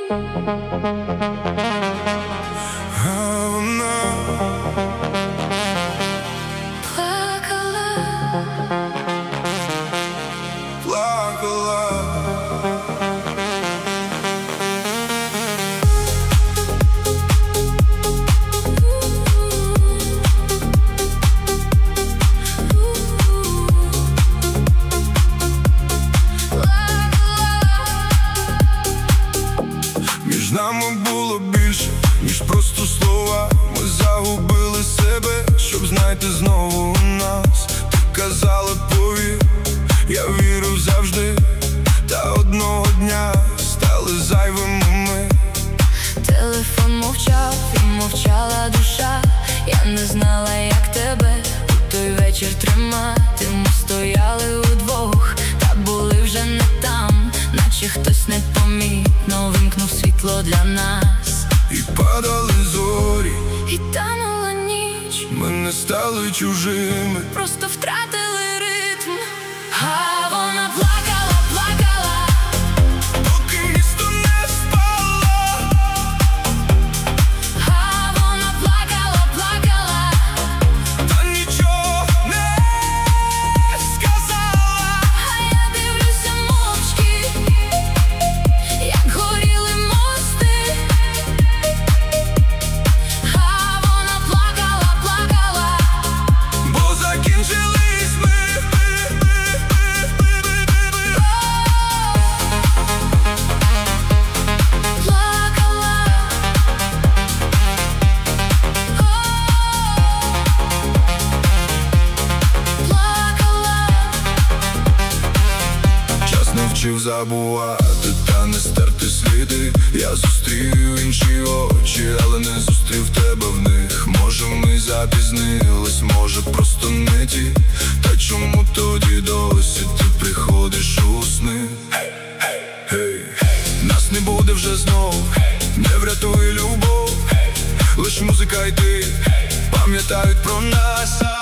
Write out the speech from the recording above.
А вона плакала. Між нами було більше, ніж просто слова. Ми загубили себе, щоб знайти знову нас. Ти казала, повір, я вірив завжди. Та одного дня стали зайвими ми. Телефон мовчав, і мовчала душа. Я не знала, як тебе у той вечір тримати. Ми стояли удвох, та були вже не там. Наче хтось непомітно вимкнув світло для нас. І падали зорі, І танула ніч. ми не стали чужими, Просто втратили ритм. А вона плакала, плакала, поки місто не спало. а вона плакала, плакала, Та нічого не сказала. а я дивлюся мовчки, як горіли мости. А вона плакала, плакала, Бо закінчились ми. плакала. Плакала. Час навчив забувати та не стерти сліди. Я зустрів інші очі, але не зустрів тебе в них. Може, ми запізнились, може, просто не ті. Та чому тоді досі ти приходиш у сни? Гей, нас не буде вже знов, не врятує любов. Лиш музика й ти пам'ятають про нас.